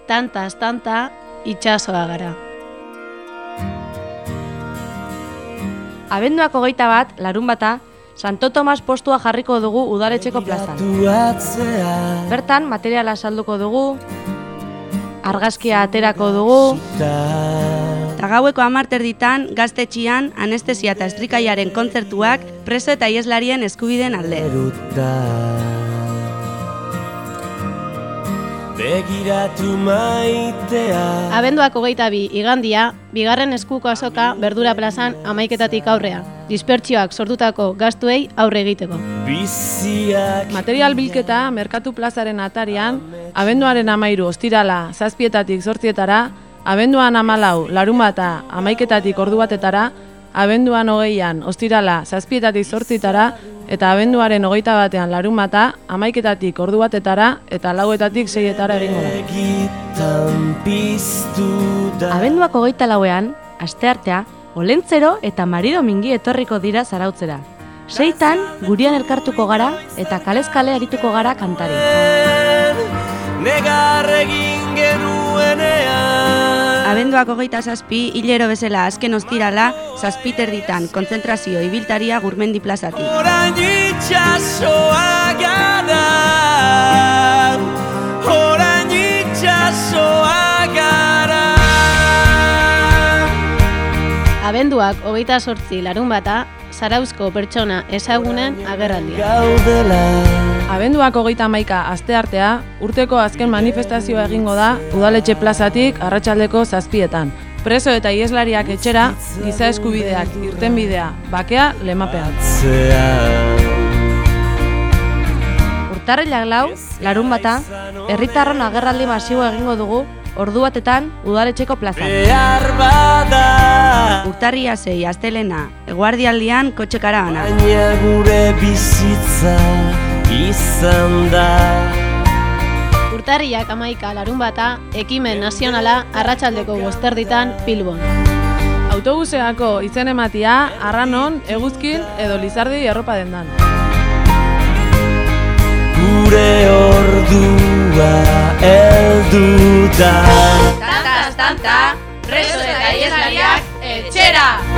tanta, itxasoa gara. Abenduak 21, larunbata, Santo Tomas postua jarriko dugu udaletxeko plazan. Bertan, materiala salduko dugu, argazkia aterako dugu, eta gaueko 10 gaztetxian anestesia eta estrikaiaren kontzertuak preso eta ieslarien eskubideen alde. Begiratu maitea. Abenduak 22, igandia, bigarren eskuko azoka Berdura plazan 11:00 aurrea. Dispertsioak sortutako gastuei aurre egiteko. Biziak Material bilketa Merkatu plazaren atarian, abenduaren 13 ostirala 7:00 8:00, abenduan 14 larunbata 11:00 ordu abenduan 20 ostirala 7:00 8:00, eta abenduaren 21 larunbata 11:00 ordu eta 4:00 6:00 egingo da. Abenduak 24ean, asteartea, Olentzero eta Mari Domingi etorriko dira Zarautzera. 6 gurian elkartuko gara eta kalez kale arituko gara kantari. Negar egin genuenean. Abenduak 27, hilero bezala azken ostirala, 7:30 kontzentrazio ibiltaria Gurmendi plazatik. Orain itxasoa gara, orain itxasoa gara. Abenduak 28 larunbata, Zarauzko pertsona ezagunen agerraldia. Abenduak 31 asteartea, urteko azken manifestazioa egingo da udaletxe plazatik arratsaldeko 7:00. Preso eta ieslariak etxera, giza eskubideak irtenbidea, bakea lemapean. Urtarrilak 4, larunbata, herritarron agerraldi masiboa egingo dugu ordu batetan udaletxeko plazan. Urtarria 6, astelena, eguardialdian kotxe karabana. Baina gure bizitza izan da. Urtarriak 11 larunbata, ekimen nazionala arratsaldeko 5:00 Bilbon. Autobuseako izen ematia, Arranon, Eguzkin edo Lizardi erropa dendan. Gure ordua heldu da. Tanta, preso eta ieslariak etxera!